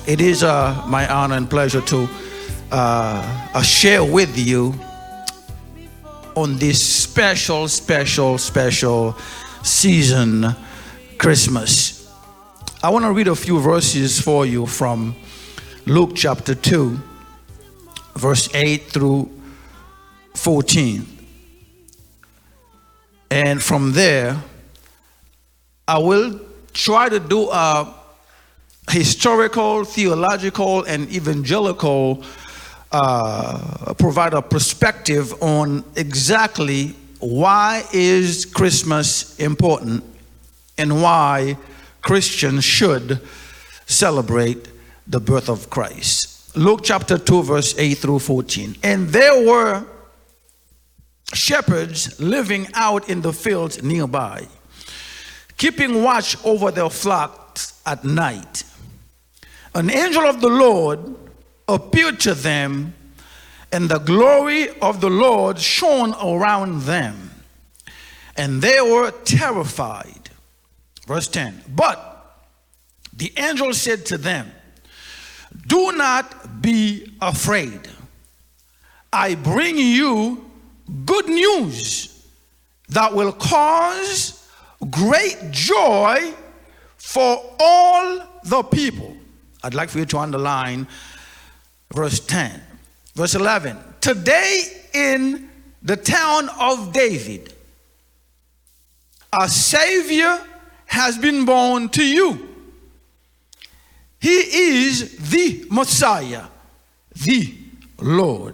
It is my honor and pleasure to share with you on this special season, Christmas. I want to read a few verses for you from Luke chapter 2, verse 8 through 14. And from there, I will try to do a historical, theological, and evangelical provide a perspective on exactly why is Christmas important and why Christians should celebrate the birth of Christ. Luke chapter 2, verse 8 through 14. And there were shepherds living out in the fields nearby, keeping watch over their flocks at night. An angel of the Lord appeared to them, and the glory of the Lord shone around them, and they were terrified. Verse 10. But the angel said to them, "Do not be afraid. I bring you good news that will cause great joy for all the people." I'd like for you to underline verse 10. Verse 11. Today in the town of David, a Savior has been born to you. He is the Messiah, the Lord.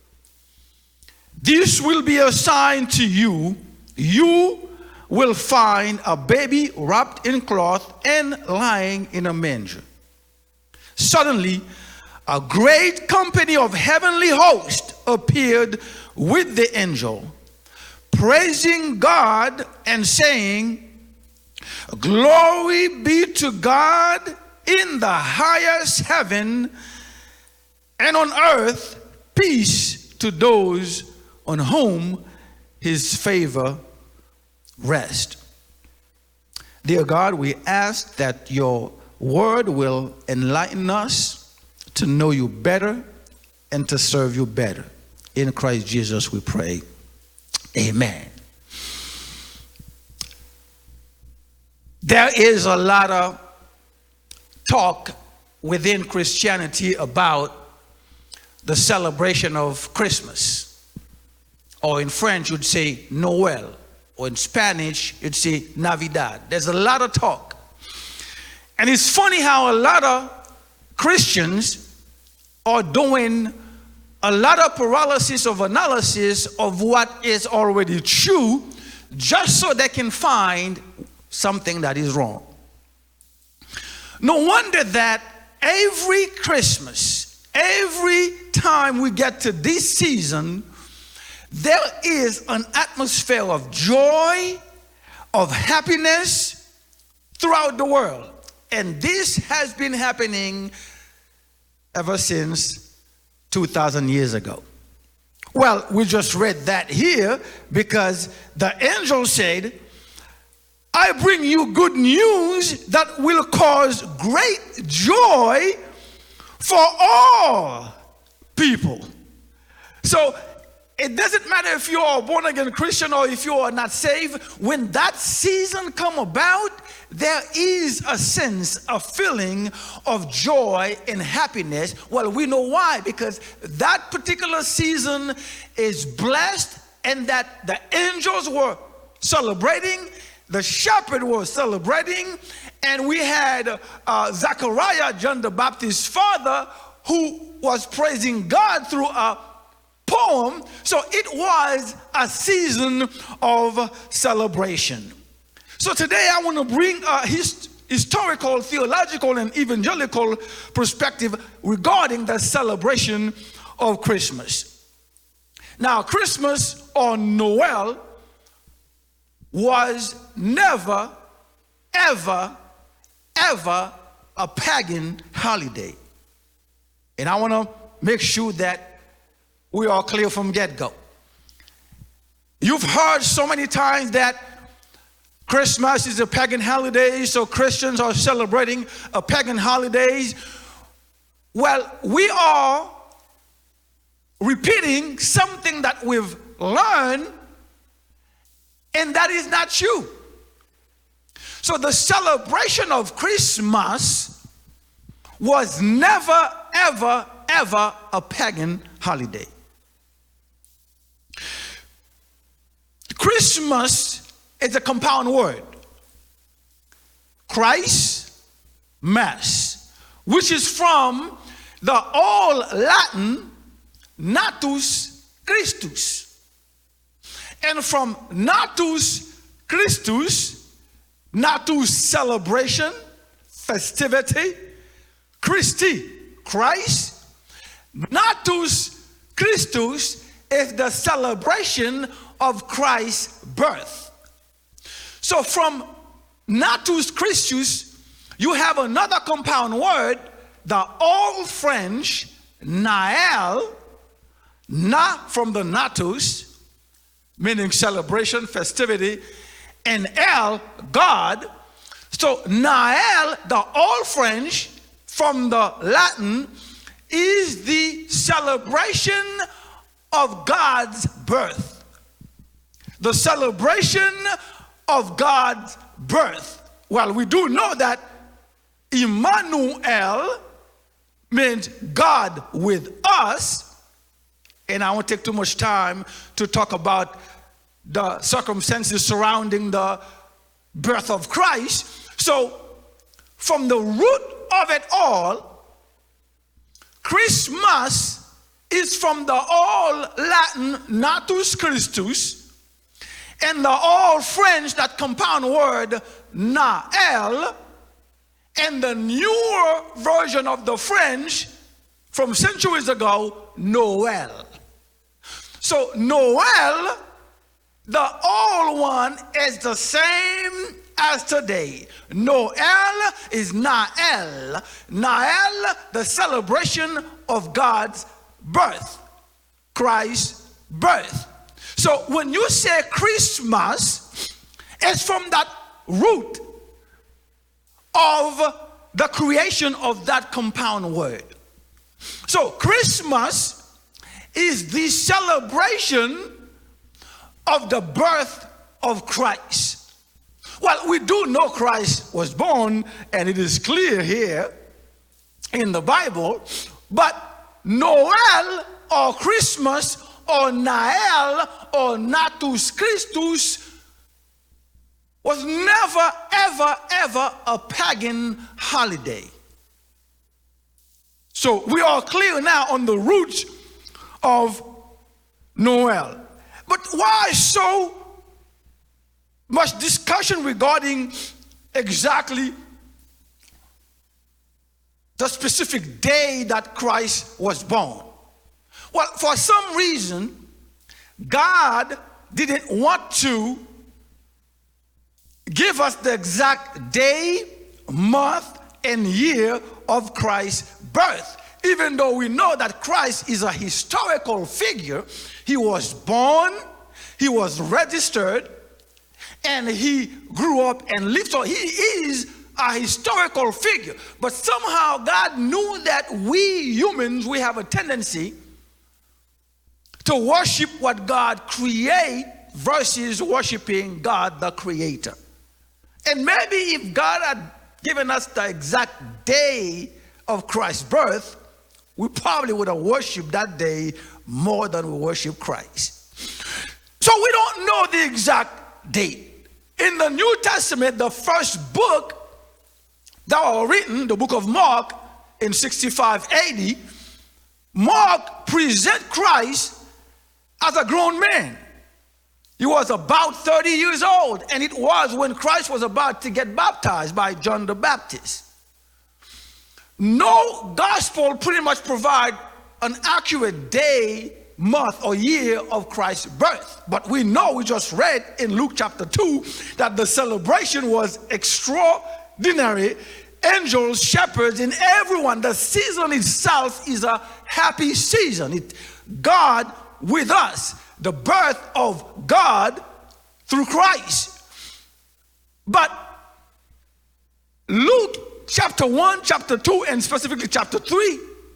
This will be a sign to you. You will find a baby wrapped in cloth and lying in a manger. Suddenly, a great company of heavenly hosts appeared with the angel, praising God and saying, "Glory be to God in the highest heaven, and on earth peace to those on whom his favor rests." Dear God, we ask that your word will enlighten us to know you better and to serve you better. In Christ Jesus we pray. Amen. There is a lot of talk within Christianity about the celebration of Christmas. Or in French you'd say Noel. Or in Spanish you'd say Navidad. There's a lot of talk. And it's funny how a lot of Christians are doing a lot of paralysis of analysis of what is already true just so they can find something that is wrong. No wonder that every Christmas, every time we get to this season, there is an atmosphere of joy, of happiness throughout the world. And this has been happening ever since 2,000 years ago. Well, we just read that here because the angel said, "I bring you good news that will cause great joy for all people." So it doesn't matter if you're a born-again Christian or if you are not saved. When that season come about, there is a sense, a feeling of joy and happiness. Well, we know why, because that particular season is blessed, and that the angels were celebrating, the shepherd was celebrating, and we had Zechariah, John the Baptist's father, who was praising God through a poem. So it was a season of celebration. So today I want to bring a historical, theological, and evangelical perspective regarding the celebration of Christmas. Now, Christmas or Noel was never, ever a pagan holiday. And I want to make sure that we are clear from get-go. You've heard so many times that Christmas is a pagan holiday, so Christians are celebrating a pagan holiday. Well, we are repeating something that we've learned, and that is not true. So the celebration of Christmas was never, ever, ever a pagan holiday. Christmas is a compound word. Christ, Mass, which is from the Old Latin Natus Christus. And from Natus Christus, Natus celebration, festivity, Christi, Christ, Natus Christus is the celebration of Christ's birth. So from Natus Christus, you have another compound word, the Old French Nael, na from the natus, meaning celebration, festivity, and el, God. So Nael, the Old French from the Latin, is the celebration of God's birth. The celebration of God's birth. Well, we do know that Emmanuel means God with us, and I won't take too much time to talk about the circumstances surrounding the birth of Christ. So, from the root of it all, Christmas is from the Old Latin Natus Christus and the Old French, that compound word Nael, and the newer version of the French from centuries ago, Noel. So Noel, the old one, is the same as today. Noel is Nael. Nael, the celebration of God's birth, Christ's birth. So when you say Christmas, it's from that root of the creation of that compound word. So Christmas is the celebration of the birth of Christ. Well, we do know Christ was born, and it is clear here in the Bible, but Noel or Christmas or Nael or Natus Christus was never, ever, ever a pagan holiday. So we are clear now on the roots of Noel. But why so much discussion regarding exactly the specific day that Christ was born? Well, for some reason, God didn't want to give us the exact day, month, and year of Christ's birth. Even though we know that Christ is a historical figure, he was born, he was registered, and he grew up and lived. So he is a historical figure. But somehow God knew that we humans, we have a tendency to worship what God created versus worshiping God the Creator. And maybe if God had given us the exact day of Christ's birth, we probably would have worshiped that day more than we worship Christ. So we don't know the exact date. In the New Testament, the first book that was written, the book of Mark, in 65 AD, Mark presents Christ as a grown man. He was about 30 years old, and it was when Christ was about to get baptized by John the Baptist. No gospel pretty much provide an accurate day, month, or year of Christ's birth. But we know, we just read in Luke chapter 2, that the celebration was extraordinary. Angels, shepherds, and everyone. The season itself is a happy season. God with us. The birth of God through Christ. But Luke chapter 1, chapter 2, and specifically chapter 3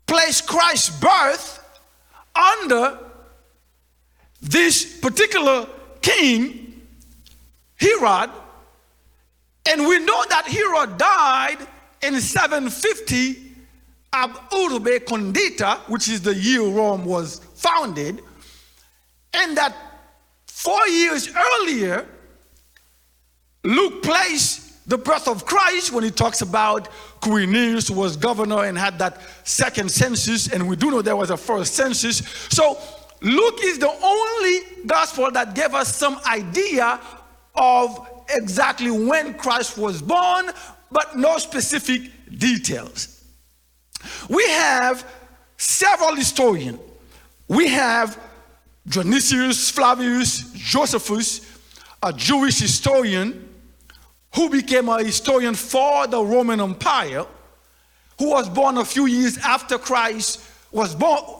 placed Christ's birth under this particular king, Herod, and we know that Herod died in 750 ab urbe condita, which is the year Rome was founded, and that 4 years earlier, Luke placed the birth of Christ when he talks about Quirinius, who was governor and had that second census, and we do know there was a first census. So Luke is the only gospel that gave us some idea of exactly when Christ was born, but no specific details. We have several historians. We have Dionysius, Flavius, Josephus, a Jewish historian who became a historian for the Roman Empire, who was born a few years after Christ was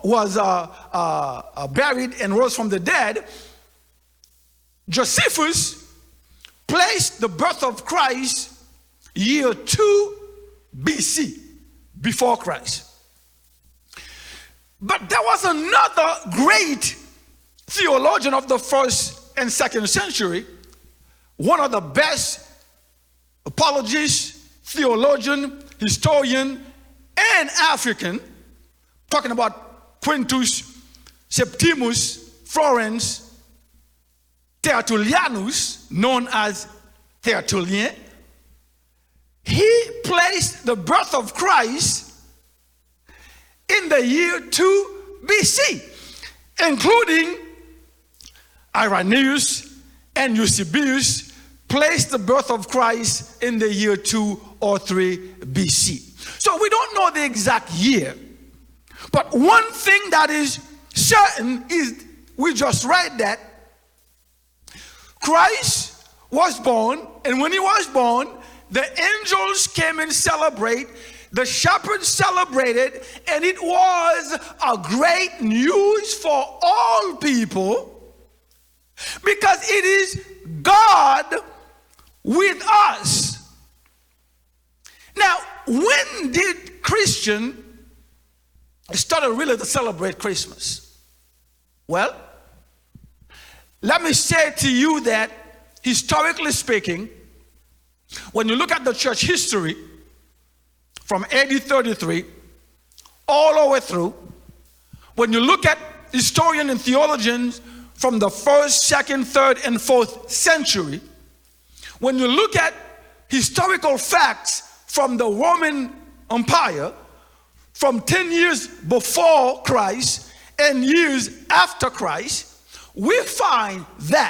buried and rose from the dead. Josephus placed the birth of Christ year 2 BC, before Christ. But there was another great theologian of the first and second century, one of the best apologists, theologian, historian, and African, talking about Quintus Septimus Florens Tertullianus, known as Tertullian. He placed the birth of Christ in the year 2 BC, including Irenaeus and Eusebius placed the birth of Christ in the year 2 or 3 BC. So we don't know the exact year, but one thing that is certain is we just read that Christ was born, and when he was born, the angels came and celebrate, the shepherds celebrated, and it was a great news for all people because it is God with us. Now, when did Christian started really to celebrate Christmas? Well, let me say to you that historically speaking, when you look at the church history from AD 33 all the way through, when you look at historians and theologians from the 1st, 2nd, 3rd, and 4th century, when you look at historical facts from the Roman Empire from 10 years before Christ and years after Christ, we find that,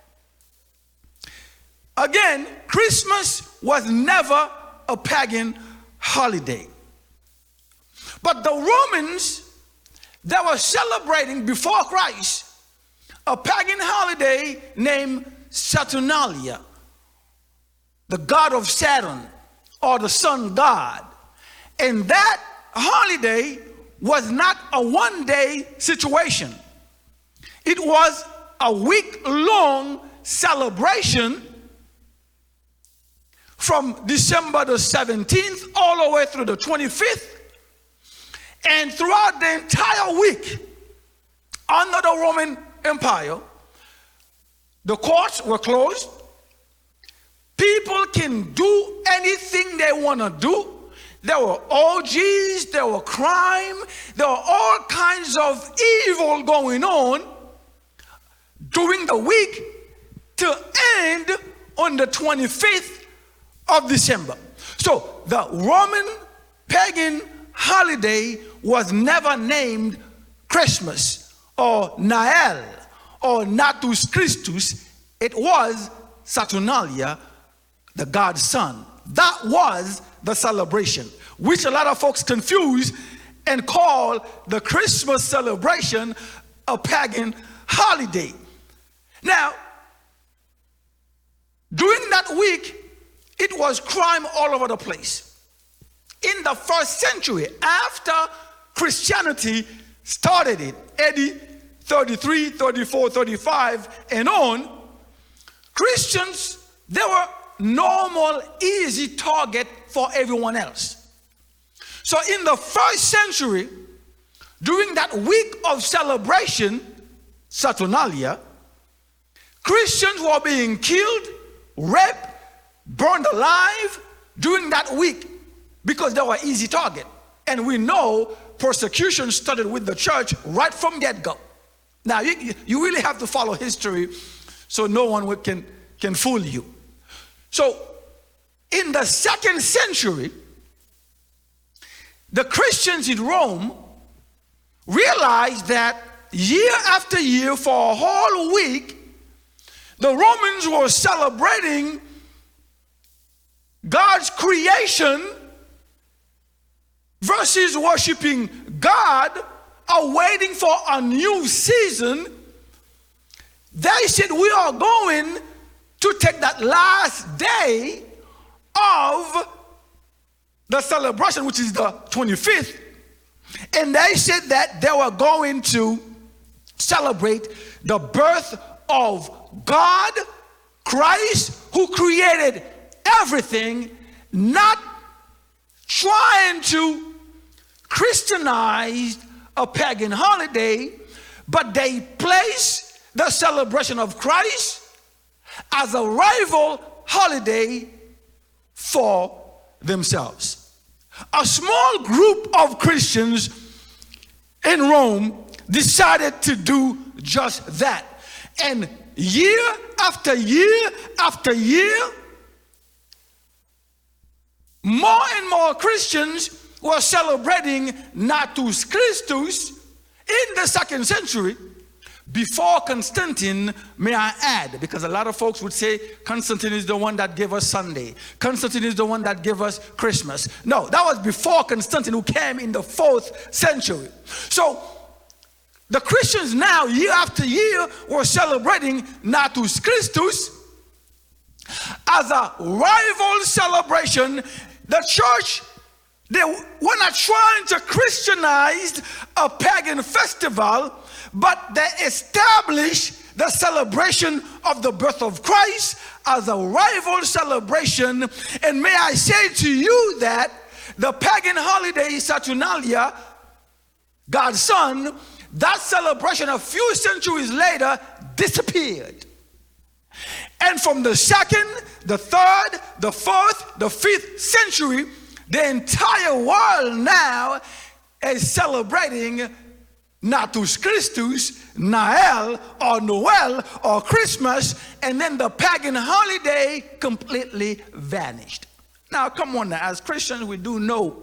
again, Christmas was never a pagan holiday. But the Romans, they were celebrating before Christ a pagan holiday named Saturnalia, the god of Saturn, or the sun god. And that holiday was not a one-day situation. It was a week-long celebration from December the 17th all the way through the 25th. And throughout the entire week, under the Roman Empire, the courts were closed. People can do anything they want to do. There were orgies, there were crime, there were all kinds of evil going on during the week to end on the 25th of December. So the Roman pagan holiday was never named Christmas or Nael or Natus Christus. It was Saturnalia, the god's son. That was the celebration, which a lot of folks confuse and call the Christmas celebration a pagan holiday. Now, during that week, it was crime all over the place. In the 1st century, after Christianity started it, AD 33, 34, 35, and on, Christians, they were normal, easy target for everyone else. So in the first century, during that week of celebration, Saturnalia, Christians were being killed, raped, burned alive during that week because they were easy target. And we know persecution started with the church right from get-go. Now, you really have to follow history so no one can fool you. So, in the second century, the Christians in Rome realized that year after year, for a whole week, the Romans were celebrating God's creation versus worshiping God, awaiting for a new season. They said, we are going to take that last day of the celebration, which is the 25th, and they said that they were going to celebrate the birth of God, Christ, who created everything, not trying to Christianize a pagan holiday, but they place the celebration of Christ as a rival holiday for themselves. A small group of Christians in Rome decided to do just that. And year after year after year, more and more Christians were celebrating Natus Christus in the second century before Constantine, may I add, because a lot of folks would say Constantine is the one that gave us Sunday. Constantine is the one that gave us Christmas. No, that was before Constantine, who came in the 4th century. So the Christians now, year after year, were celebrating Natus Christus as a rival celebration. The church, they were not trying to Christianize a pagan festival, but they established the celebration of the birth of Christ as a rival celebration. And may I say to you that the pagan holiday Saturnalia, God's Son, that celebration a few centuries later disappeared. And from the 2nd, the 3rd, the 4th, the 5th century, the entire world now is celebrating Natus Christus, Nael, or Noel, or Christmas, and then the pagan holiday completely vanished. Now, come on now, as Christians, we do know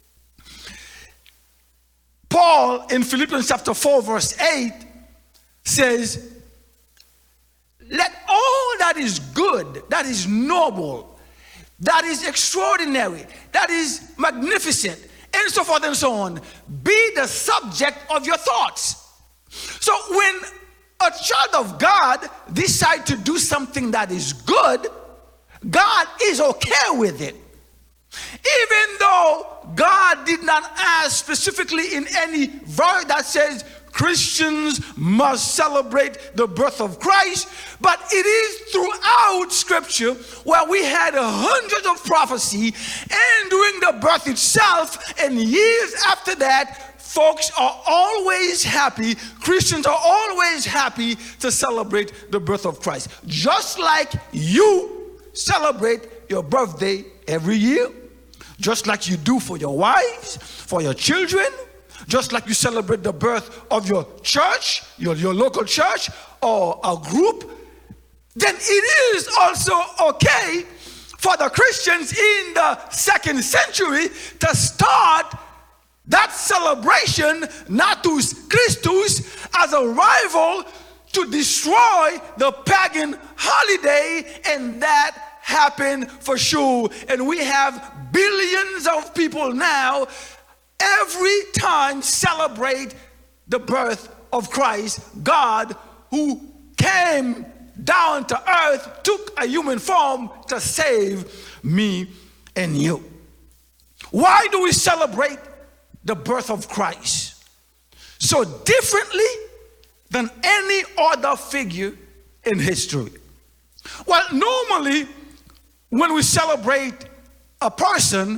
Paul in Philippians chapter 4, verse 8 says, let all that is good, that is noble, that is extraordinary, that is magnificent, and so forth and so on, be the subject of your thoughts. So when a child of God decides to do something that is good, God is okay with it. Even though God did not ask specifically in any verse that says Christians must celebrate the birth of Christ, but it is throughout Scripture where we had hundreds of prophecy, and during the birth itself and years after that, folks are always happy, Christians are always happy to celebrate the birth of Christ. Just like you celebrate your birthday every year, just like you do for your wives, for your children, just like you celebrate the birth of your church, your local church, or a group, then it is also okay for the Christians in the 2nd century to start that celebration, Natus Christus, as a rival to destroy the pagan holiday, and that happened for sure. And we have billions of people now every time celebrate the birth of Christ, God, who came down to earth, took a human form to save me and you. Why do we celebrate the birth of Christ so differently than any other figure in history? Well, normally when we celebrate a person,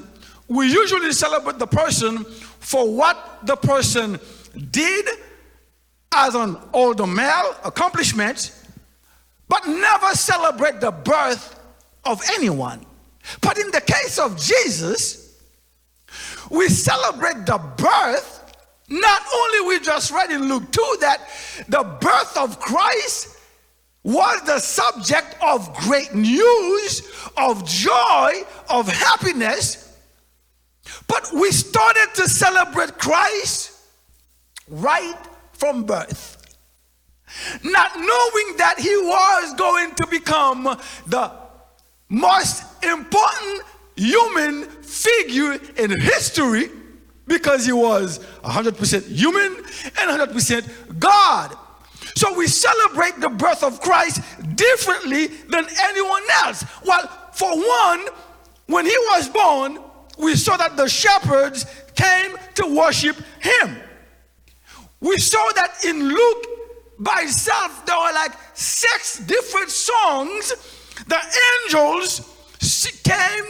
we usually celebrate the person for what the person did as an older male accomplishment, but never celebrate the birth of anyone. But in the case of Jesus, we celebrate the birth. Not only we just read in Luke 2 that the birth of Christ was the subject of great news, of joy, of happiness, but we started to celebrate Christ right from birth. Not knowing that he was going to become the most important human figure in history, because he was 100% human and 100% God. So we celebrate the birth of Christ differently than anyone else. Well, for one, when he was born, we saw that the shepherds came to worship him. We saw that in Luke by itself, there were like 6 different songs. The angels came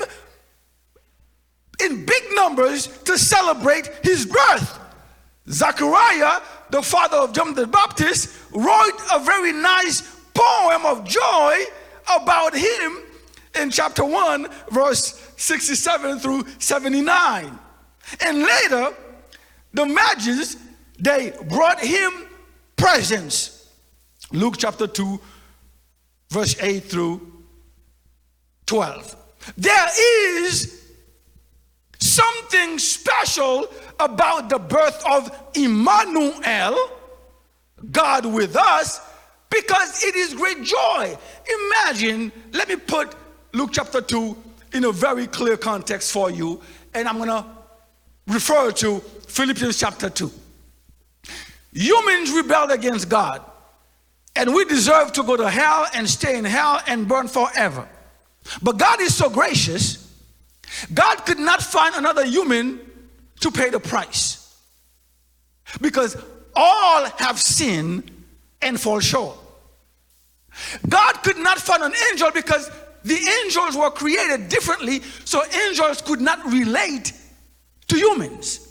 in big numbers to celebrate his birth. Zechariah, the father of John the Baptist, wrote a very nice poem of joy about him in chapter 1, verse 67 through 79. And later, the Magi, they brought him presents. Luke chapter 2, verse 8 through 12. There is something special about the birth of Emmanuel, God with us, because it is great joy. Imagine, let me put Luke chapter 2 in a very clear context for you, and I'm going to refer to Philippians chapter 2. Humans rebelled against God, and we deserve to go to hell and stay in hell and burn forever. But God is so gracious, God could not find another human to pay the price, because all have sinned and fall short. God could not find an angel because the angels were created differently, so angels could not relate to humans.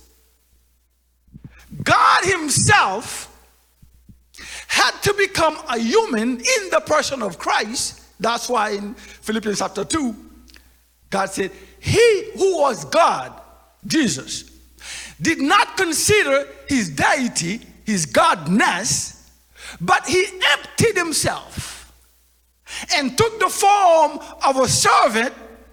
God himself had to become a human in the person of Christ. That's why in Philippians chapter 2, God said, he who was God, Jesus, did not consider his deity, his godness, but he emptied himself and took the form of a servant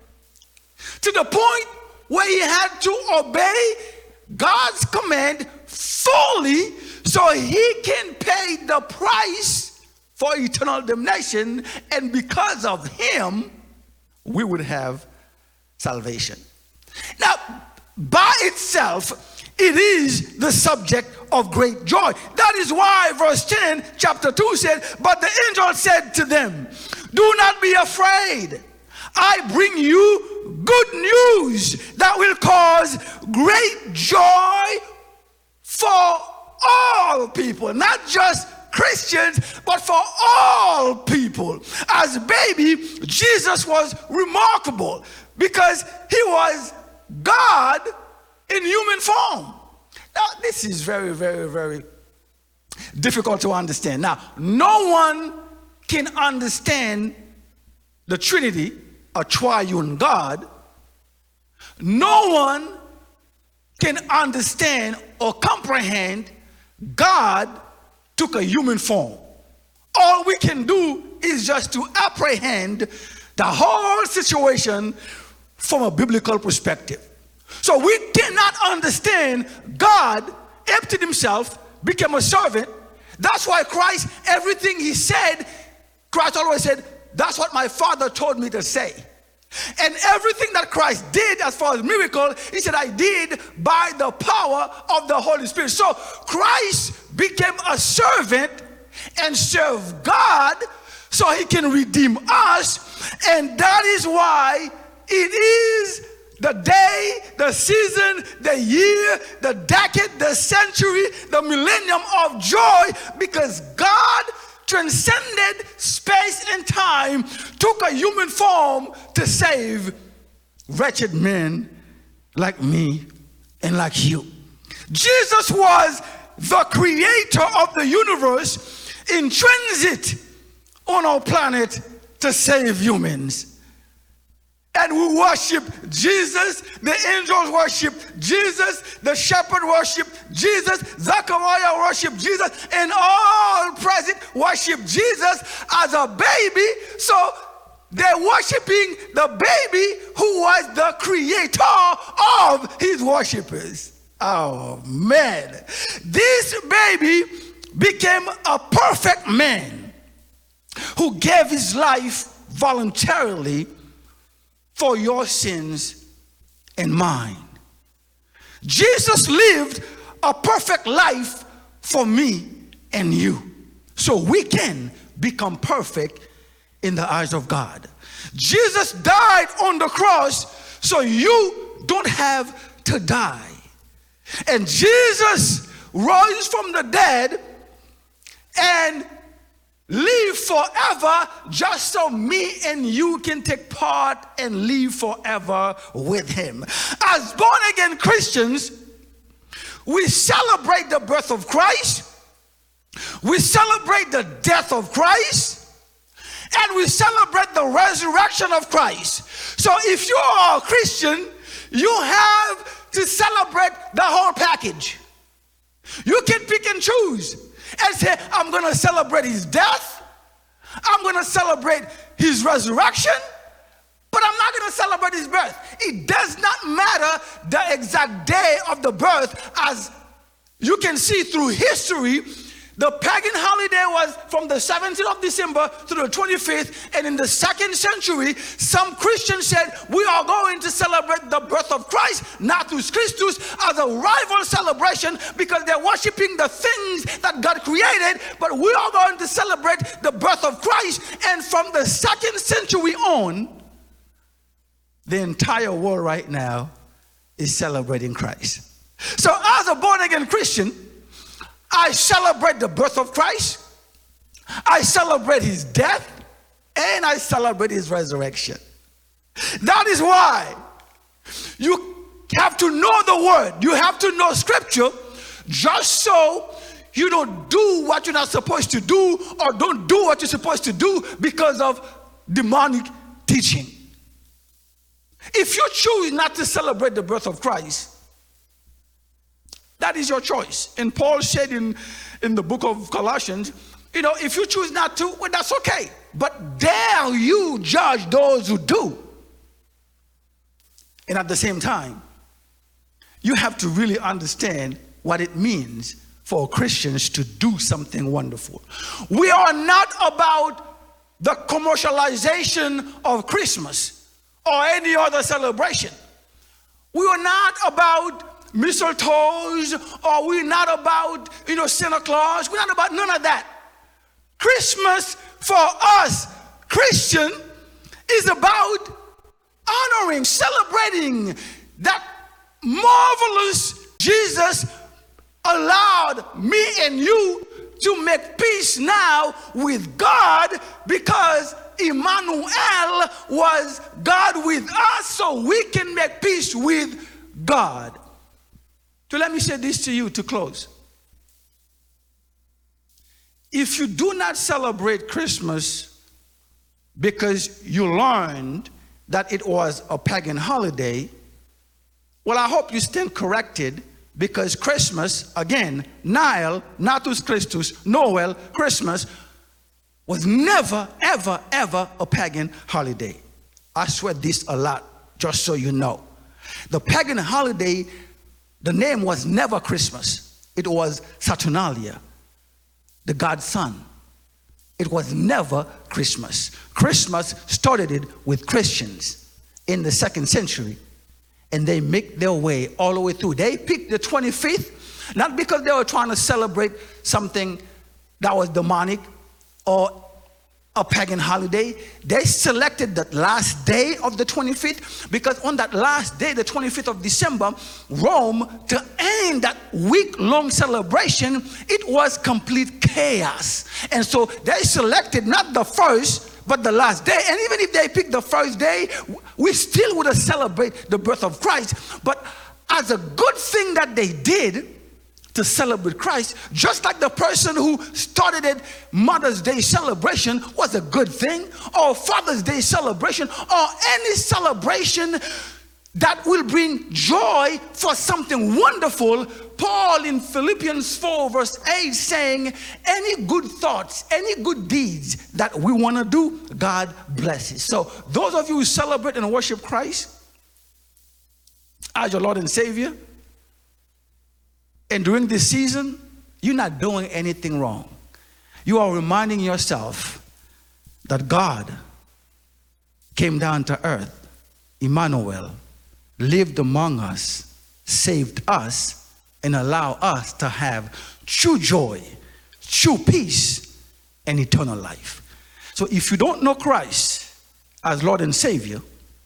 to the point where he had to obey God's command fully so he can pay the price for eternal damnation, and because of him, we would have salvation. Now, by itself, it is the subject of great joy. That is why verse 10, chapter 2 said, but the angel said to them, do not be afraid. I bring you good news that will cause great joy for all people, not just Christians, but for all people. As a baby, Jesus was remarkable because he was God in human form. Now, this is very, very, very difficult to understand. Now, no one can understand the Trinity, a triune God. No one can understand or comprehend God took a human form. All we can do is just to apprehend the whole situation from a biblical perspective. So we cannot understand God emptied himself, became a servant. That's why Christ, everything he said, Christ always said, that's what my Father told me to say. And everything that Christ did as far as miracle, he said, I did by the power of the Holy Spirit. So Christ became a servant and served God so he can redeem us. And that is why it is the day, the season, the year, the decade, the century, the millennium of joy, because God transcended space and time, took a human form to save wretched men like me and like you. Jesus was the creator of the universe in transit on our planet to save humans. And we worship Jesus, the angels worship Jesus, the shepherd worship Jesus, Zechariah worship Jesus, and all present worship Jesus as a baby. So they're worshiping the baby who was the creator of his worshipers. Oh man, this baby became a perfect man who gave his life voluntarily for your sins and mine. Jesus lived a perfect life for me and you, so we can become perfect in the eyes of God. Jesus died on the cross so you don't have to die. And Jesus rose from the dead and live forever just so me and you can take part and live forever with him. As born-again Christians, we celebrate the birth of Christ, we celebrate the death of Christ, and we celebrate the resurrection of Christ. So if you are a Christian, you have to celebrate the whole package. You can pick and choose and say, I'm going to celebrate his death, I'm going to celebrate his resurrection, but I'm not going to celebrate his birth. It does not matter the exact day of the birth. As you can see through history, the pagan holiday was from the 17th of December to the 25th, and in the 2nd century, some Christians said, we are going to celebrate the birth of Christ, Natus Christus, as a rival celebration because they're worshiping the things that God created, but we are going to celebrate the birth of Christ. And from the 2nd century on, the entire world right now is celebrating Christ. So as a born-again Christian, I celebrate the birth of Christ, I celebrate his death, and I celebrate his resurrection. That is why you have to know the word, you have to know scripture, just so you don't do what you're not supposed to do, or don't do what you're supposed to do because of demonic teaching. If you choose not to celebrate the birth of Christ, that is your choice. And Paul said in the book of Colossians, if you choose not to, well, that's okay. But dare you judge those who do. And at the same time, you have to really understand what it means for Christians to do something wonderful. We are not about the commercialization of Christmas or any other celebration. We are not about mistletoes, or we're not about, Santa Claus. We're not about none of that. Christmas for us, Christian, is about honoring, celebrating that marvelous Jesus allowed me and you to make peace now with God, because Emmanuel was God with us, so we can make peace with God. So let me say this to you to close. If you do not celebrate Christmas because you learned that it was a pagan holiday, well, I hope you stand corrected, because Christmas, again, Nile, Natus Christus, Noel, Christmas, was never, ever, ever a pagan holiday. I swear this a lot, just so you know. The pagan holiday, the name was never Christmas. It was Saturnalia, the God's son. It was never Christmas. Christmas started it with Christians in the 2nd century, and they make their way all the way through. They picked the 25th, not because they were trying to celebrate something that was demonic or a pagan holiday. They selected the last day of the 25th because on that last day, the 25th of December, Rome, to end that week-long celebration, it was complete chaos. And so they selected not the 1st, but the last day. And even if they pick the first day, we still would have celebrate the birth of Christ. But as a good thing that they did to celebrate Christ, just like the person who started it, Mother's Day celebration was a good thing, or Father's Day celebration, or any celebration that will bring joy for something wonderful. Paul in Philippians 4 verse 8 saying, any good thoughts, any good deeds that we want to do, God blesses. So those of you who celebrate and worship Christ as your Lord and Savior, and during this season, you're not doing anything wrong. You are reminding yourself that God came down to earth, Emmanuel, lived among us, saved us, and allow us to have true joy, true peace, and eternal life. So if you don't know Christ as Lord and Savior,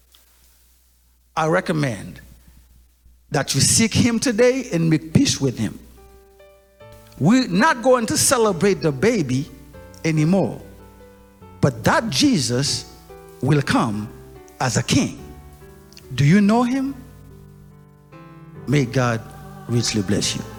I recommend that you seek him today and make peace with him. We're not going to celebrate the baby anymore, but that Jesus will come as a king. Do you know him? May God richly bless you.